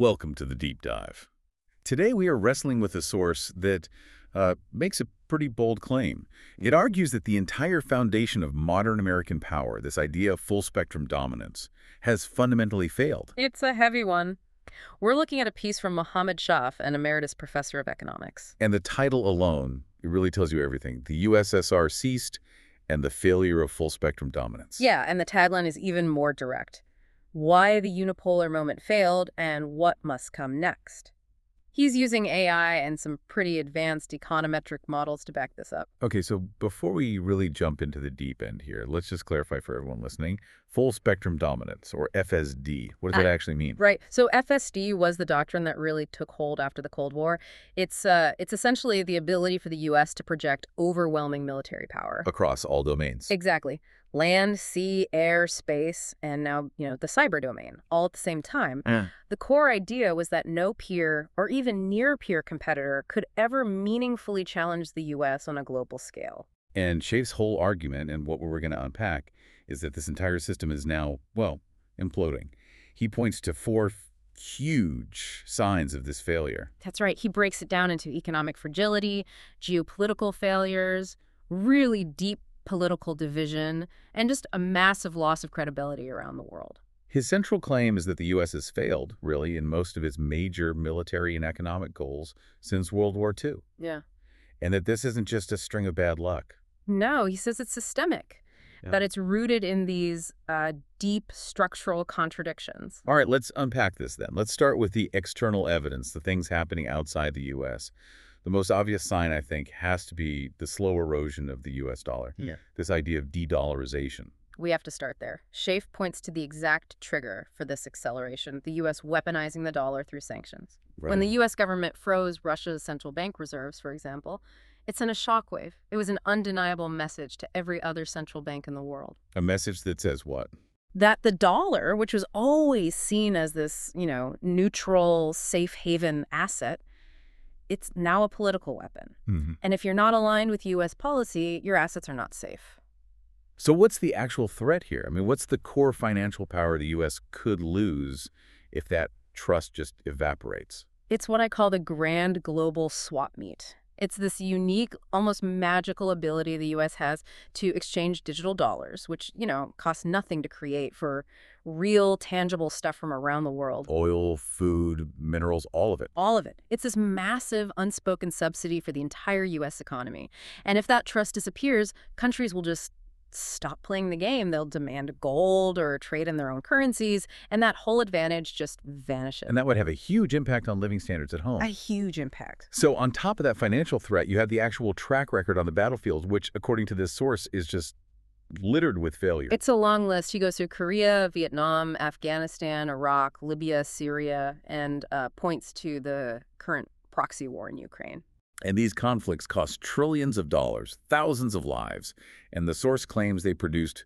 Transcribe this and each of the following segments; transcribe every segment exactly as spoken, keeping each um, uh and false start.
Welcome to the Deep Dive. Today we are wrestling with a source that uh, makes a pretty bold claim. It argues that the entire foundation of modern American power, this idea of full-spectrum dominance, has fundamentally failed. It's a heavy one. We're looking at a piece from Mohammed Shaf, an emeritus professor of economics. And the title alone, it really tells you everything. The U S S R ceased and the failure of full-spectrum dominance. Yeah, and the tagline is even more direct. Why the unipolar moment failed and what must come next. He's using A I and some pretty advanced econometric models to back this up. Okay, so before we really jump into the deep end here, let's just clarify for everyone listening. Full spectrum dominance, or F S D, what does that Uh, actually mean? Right. So F S D was the doctrine that really took hold after the Cold War. It's uh, it's essentially the ability for the U S to project overwhelming military power. Across all domains. Exactly. Land, sea, air, space, and now, you know, the cyber domain, all at the same time. Eh. The core idea was that no peer or even near-peer competitor could ever meaningfully challenge the U S on a global scale. And Shaf's whole argument, and what we're going to unpack, is that this entire system is now, well, imploding. He points to four huge signs of this failure. That's right. He breaks it down into economic fragility, geopolitical failures, really deep political division, and just a massive loss of credibility around the world. His central claim is that the U S has failed, really, in most of its major military and economic goals since World War Two. Yeah. And that this isn't just a string of bad luck. No, he says it's systemic, Yeah. that it's rooted in these uh, deep structural contradictions. All right, let's unpack this then. Let's start with the external evidence, the things happening outside the U S. The most obvious sign, I think, has to be the slow erosion of the U S dollar. Yeah. This idea of de-dollarization. We have to start there. Schaaf points to the exact trigger for this acceleration, the U S weaponizing the dollar through sanctions. When the U S government froze Russia's central bank reserves, for example, it sent a shockwave. It was an undeniable message to every other central bank in the world. A message that says what? That the dollar, which was always seen as this, you know, neutral, safe haven asset, it's now a political weapon. Mm-hmm. And if you're not aligned with U S policy, your assets are not safe. So what's the actual threat here? I mean, what's the core financial power the U S could lose if that trust just evaporates? It's what I call the grand global swap meet. It's this unique, almost magical ability the U S has to exchange digital dollars, which, you know, costs nothing to create for real, tangible stuff from around the world. Oil, food, minerals, all of it. All of it. It's this massive, unspoken subsidy for the entire U S economy. And if that trust disappears, countries will just stop playing the game. They'll demand gold or trade in their own currencies, and that whole advantage just vanishes. And that would have a huge impact on living standards at home. A huge impact. So on top of that financial threat, you have the actual track record on the battlefield, which, according to this source, is just littered with failure. It's a long list. He goes through Korea, Vietnam, Afghanistan, Iraq, Libya, Syria, and uh, points to the current proxy war in Ukraine. And these conflicts cost trillions of dollars, thousands of lives, and the source claims they produced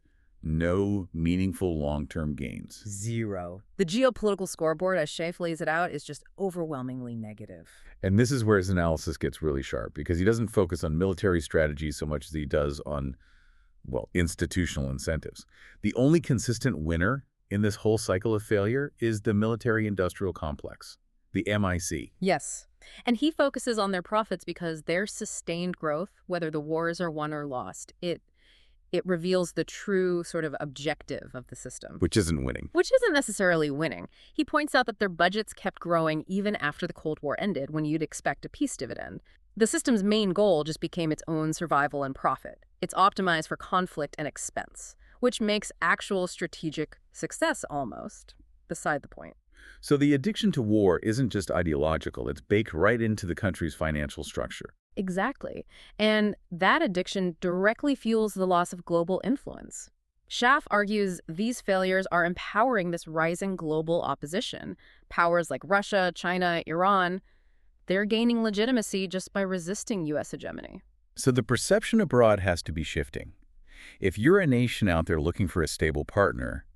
no meaningful long-term gains. Zero. The geopolitical scoreboard, as Schaaf lays it out, is just overwhelmingly negative. And this is where his analysis gets really sharp, because he doesn't focus on military strategy so much as he does on, well, institutional incentives. The only consistent winner in this whole cycle of failure is the military-industrial complex, the M I C. Yes. And he focuses on their profits because their sustained growth, whether the wars are won or lost, it it reveals the true sort of objective of the system. Which isn't winning. Which isn't necessarily winning. He points out that their budgets kept growing even after the Cold War ended, when you'd expect a peace dividend. The system's main goal just became its own survival and profit. It's optimized for conflict and expense, which makes actual strategic success almost beside the point. So the addiction to war isn't just ideological, it's baked right into the country's financial structure. Exactly. And that addiction directly fuels the loss of global influence. Schaaf argues these failures are empowering this rising global opposition. Powers like Russia, China, Iran, they're gaining legitimacy just by resisting U S hegemony. So the perception abroad has to be shifting. If you're a nation out there looking for a stable partner,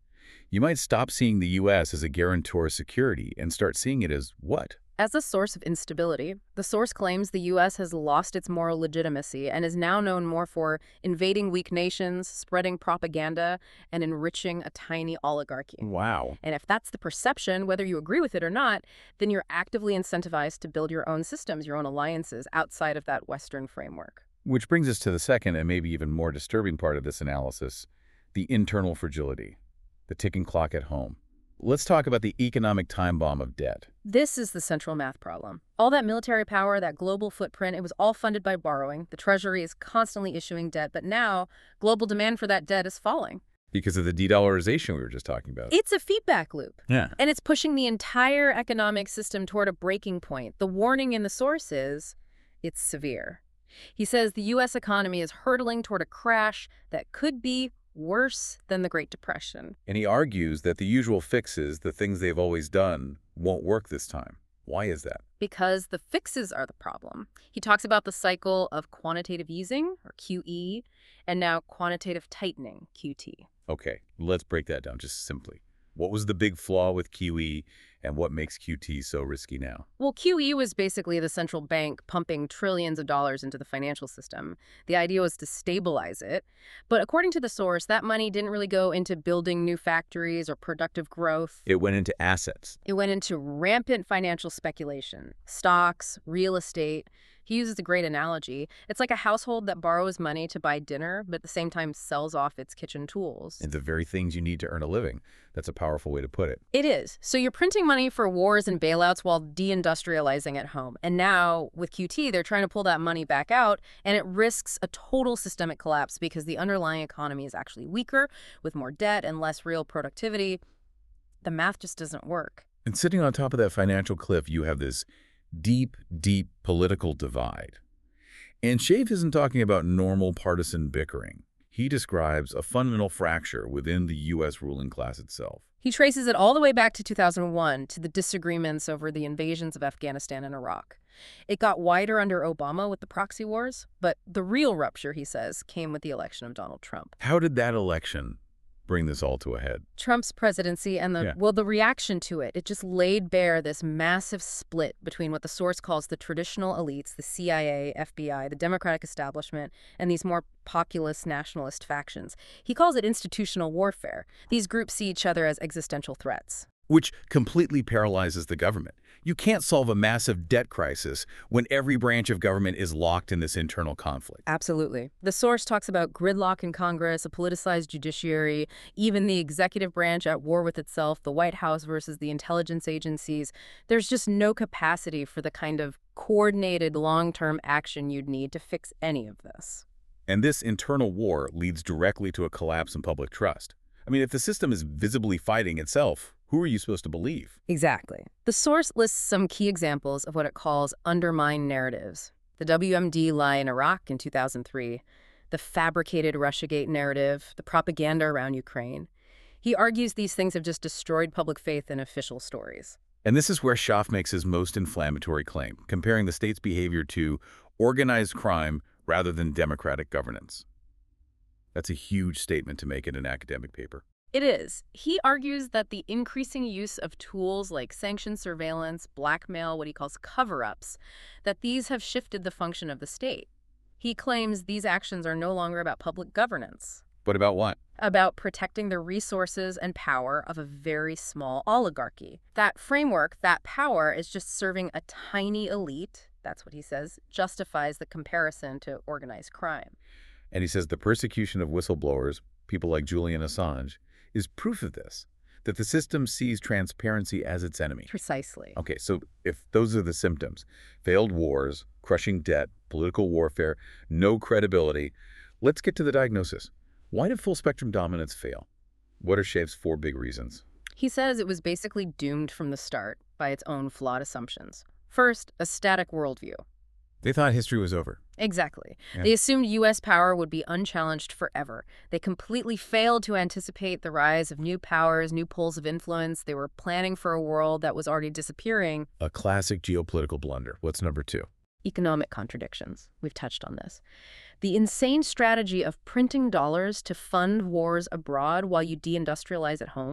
You might stop seeing the U S as a guarantor of security and start seeing it as what? As a source of instability, the source claims the U S has lost its moral legitimacy and is now known more for invading weak nations, spreading propaganda, and enriching a tiny oligarchy. Wow. And if that's the perception, whether you agree with it or not, then you're actively incentivized to build your own systems, your own alliances outside of that Western framework. Which brings us to the second and maybe even more disturbing part of this analysis, the internal fragility, the ticking clock at home. Let's talk about the economic time bomb of debt. This is the central math problem. All that military power, that global footprint, it was all funded by borrowing. The Treasury is constantly issuing debt, but now global demand for that debt is falling. Because of the de-dollarization we were just talking about. It's a feedback loop. Yeah. And it's pushing the entire economic system toward a breaking point. The warning in the source is, it's severe. He says the U S economy is hurtling toward a crash that could be worse than the Great Depression. And he argues that the usual fixes, the things they've always done, won't work this time. Why is that? Because the fixes are the problem. He talks about the cycle of quantitative easing, or Q E, and now quantitative tightening, Q T. Okay, let's break that down just simply. What was the big flaw with Q E, and what makes Q T so risky now? Well, Q E was basically the central bank pumping trillions of dollars into the financial system. The idea was to stabilize it. But according to the source, that money didn't really go into building new factories or productive growth. It went into assets. It went into rampant financial speculation, stocks, real estate. He uses a great analogy. It's like a household that borrows money to buy dinner, but at the same time sells off its kitchen tools. And the very things you need to earn a living. That's a powerful way to put it. It is. So you're printing money for wars and bailouts while deindustrializing at home. And now, with Q T, they're trying to pull that money back out, and it risks a total systemic collapse because the underlying economy is actually weaker, with more debt and less real productivity. The math just doesn't work. And sitting on top of that financial cliff, you have this deep, deep political divide. And Schaaf isn't talking about normal partisan bickering. He describes a fundamental fracture within the U S ruling class itself. He traces it all the way back to two thousand one, to the disagreements over the invasions of Afghanistan and Iraq. It got wider under Obama with the proxy wars, but the real rupture, he says, came with the election of Donald Trump. How did that election bring this all to a head? Trump's presidency and the, Yeah. well, the reaction to it, it just laid bare this massive split between what the source calls the traditional elites, the C I A, F B I, the Democratic establishment, and these more populist nationalist factions. He calls it institutional warfare. These groups see each other as existential threats. Which completely paralyzes the government. You can't solve a massive debt crisis when every branch of government is locked in this internal conflict. Absolutely. The source talks about gridlock in Congress, a politicized judiciary, even the executive branch at war with itself, the White House versus the intelligence agencies. There's just no capacity for the kind of coordinated long-term action you'd need to fix any of this. And this internal war leads directly to a collapse in public trust. I mean, if the system is visibly fighting itself, who are you supposed to believe? Exactly. The source lists some key examples of what it calls undermined narratives. The W M D lie in Iraq in two thousand three, the fabricated Russiagate narrative, the propaganda around Ukraine. He argues these things have just destroyed public faith in official stories. And this is where Schaaf makes his most inflammatory claim, comparing the state's behavior to organized crime rather than democratic governance. That's a huge statement to make in an academic paper. It is. He argues that the increasing use of tools like sanction surveillance, blackmail, what he calls cover-ups, that these have shifted the function of the state. He claims these actions are no longer about public governance. But about what? About protecting the resources and power of a very small oligarchy. That framework, that power, is just serving a tiny elite, that's what he says, justifies the comparison to organized crime. And he says the persecution of whistleblowers, people like Julian Assange, is proof of this, that the system sees transparency as its enemy. Precisely. Okay, so if those are the symptoms, failed wars, crushing debt, political warfare, no credibility, let's get to the diagnosis. Why did full-spectrum dominance fail? What are Schaaf's four big reasons? He says it was basically doomed from the start by its own flawed assumptions. First, a static worldview. They thought history was over. Exactly. Yeah. They assumed U S power would be unchallenged forever. They completely failed to anticipate the rise of new powers, new poles of influence. They were planning for a world that was already disappearing. A classic geopolitical blunder. What's number two? Economic contradictions. We've touched on this. The insane strategy of printing dollars to fund wars abroad while you deindustrialize at home.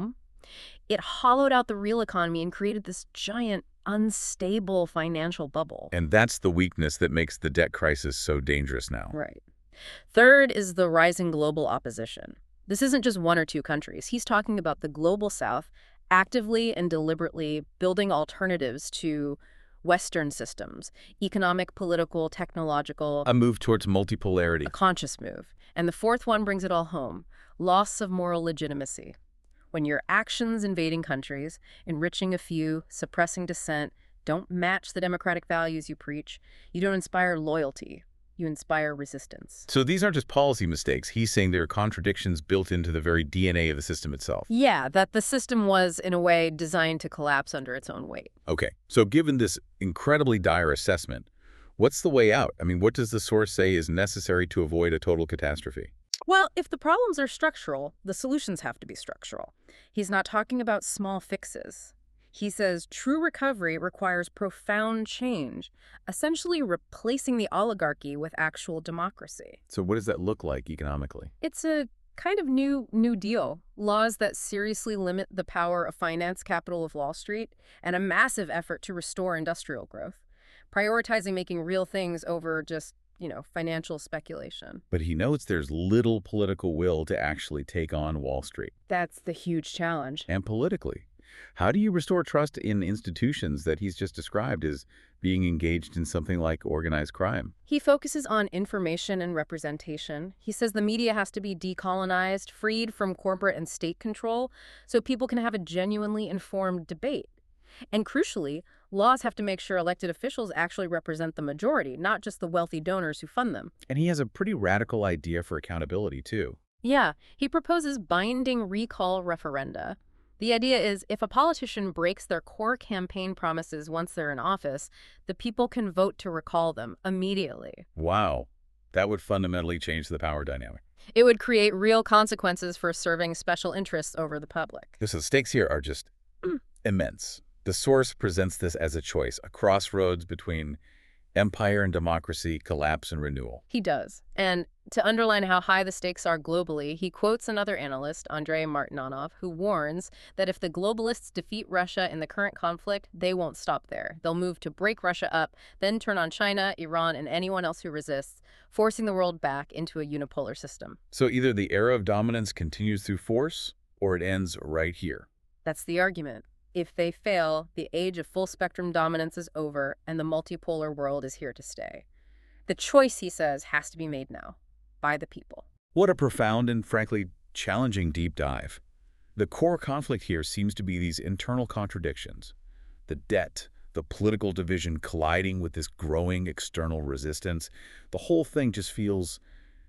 It hollowed out the real economy and created this giant, unstable financial bubble. And that's the weakness that makes the debt crisis so dangerous now. Right. Third is the rising global opposition. This isn't just one or two countries. He's talking about the global South actively and deliberately building alternatives to Western systems, economic, political, technological, A move towards multipolarity. a conscious move. And the fourth one brings it all home, loss of moral legitimacy. When your actions invading countries, enriching a few, suppressing dissent, don't match the democratic values you preach, you don't inspire loyalty. You inspire resistance. So these aren't just policy mistakes. He's saying there are contradictions built into the very D N A of the system itself. Yeah, that the system was, in a way, designed to collapse under its own weight. Okay, so given this incredibly dire assessment, what's the way out? I mean, what does the source say is necessary to avoid a total catastrophe? Well, if the problems are structural, the solutions have to be structural. He's not talking about small fixes. He says true recovery requires profound change, essentially replacing the oligarchy with actual democracy. So what does that look like economically? It's a kind of new New Deal, laws that seriously limit the power of finance capital of Wall Street, and a massive effort to restore industrial growth, prioritizing making real things over just, you know, financial speculation. But he notes there's little political will to actually take on Wall Street. That's the huge challenge. And politically, how do you restore trust in institutions that he's just described as being engaged in something like organized crime? He focuses on information and representation. He says the media has to be decolonized, freed from corporate and state control, so people can have a genuinely informed debate. And crucially, laws have to make sure elected officials actually represent the majority, not just the wealthy donors who fund them. And he has a pretty radical idea for accountability, too. Yeah, he proposes binding recall referenda. The idea is if a politician breaks their core campaign promises once they're in office, the people can vote to recall them immediately. Wow. That would fundamentally change the power dynamic. It would create real consequences for serving special interests over the public. So the stakes here are just immense. The source presents this as a choice, a crossroads between empire and democracy, collapse and renewal. He does. And to underline how high the stakes are globally, he quotes another analyst, Andrei Martinonov, who warns that if the globalists defeat Russia in the current conflict, they won't stop there. They'll move to break Russia up, then turn on China, Iran, and anyone else who resists, forcing the world back into a unipolar system. So either the era of dominance continues through force, or it ends right here. That's the argument. If they fail, the age of full-spectrum dominance is over, and the multipolar world is here to stay. The choice, he says, has to be made now, by the people. What a profound and, frankly, challenging deep dive. The core conflict here seems to be these internal contradictions. The debt, the political division colliding with this growing external resistance. The whole thing just feels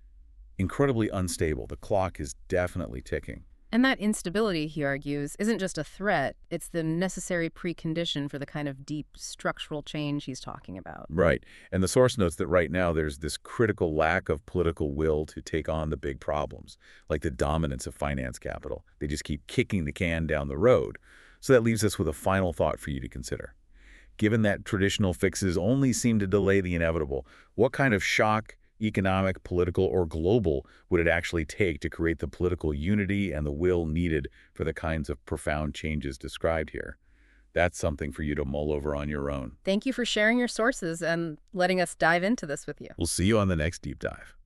incredibly unstable. The clock is definitely ticking. And that instability, he argues, isn't just a threat, it's the necessary precondition for the kind of deep structural change he's talking about. Right. And the source notes that right now there's this critical lack of political will to take on the big problems, like the dominance of finance capital. They just keep kicking the can down the road. So that leaves us with a final thought for you to consider. Given that traditional fixes only seem to delay the inevitable, what kind of shock, economic, political, or global, would it actually take to create the political unity and the will needed for the kinds of profound changes described here? That's something for you to mull over on your own. Thank you for sharing your sources and letting us dive into this with you. We'll see you on the next Deep Dive.